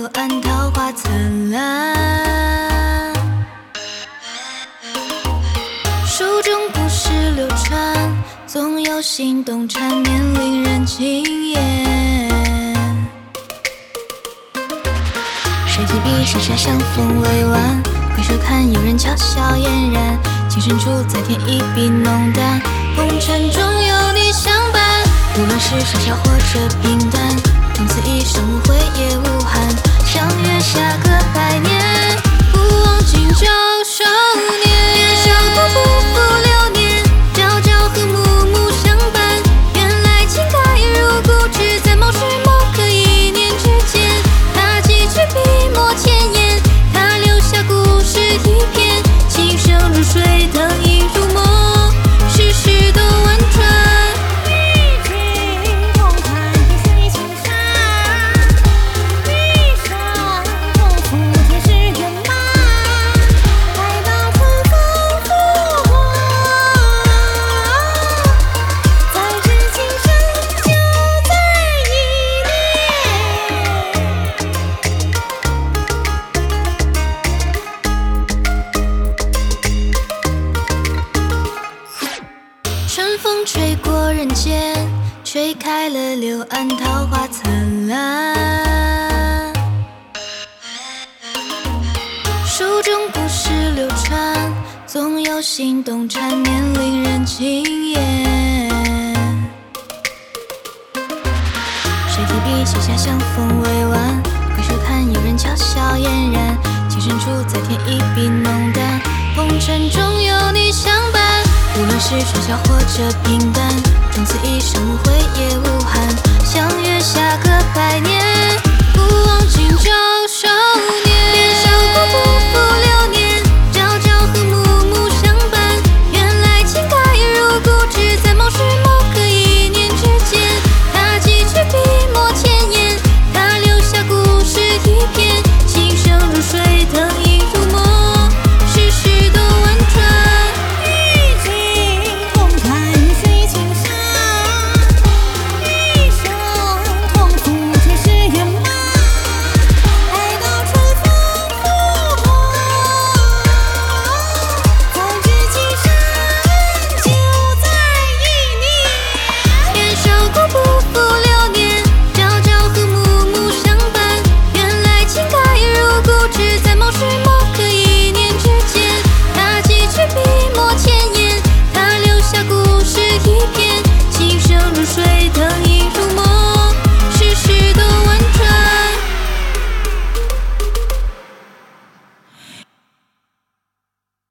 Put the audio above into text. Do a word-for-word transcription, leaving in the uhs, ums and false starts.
柳暗桃花灿烂。书中故事流传，总有心动缠绵，令人惊艳。谁提笔写下相逢未完？回首看有人巧笑嫣然，情深处再添一笔浓淡，红尘中有你相伴。无论是喧嚣或者平淡，从此一生无悔也无憾，相约下个百年，不忘今朝少年。年少过不负流年，朝朝和暮暮相伴，原来情开如故，只在某时某刻一念之间。他几句笔墨千言，他留下故事一篇，情深如水，当影入梦，世事都婉转。春风吹过人间，吹开了柳暗桃花灿烂。书中故事流传，总有心动缠绵，令人惊艳。谁提笔写下相逢未完？回首看有人巧笑嫣然，情深处再添一笔浓淡，红尘中有你相伴。无论是喧嚣或者平淡，从此一生无悔也无憾，相约下个百年。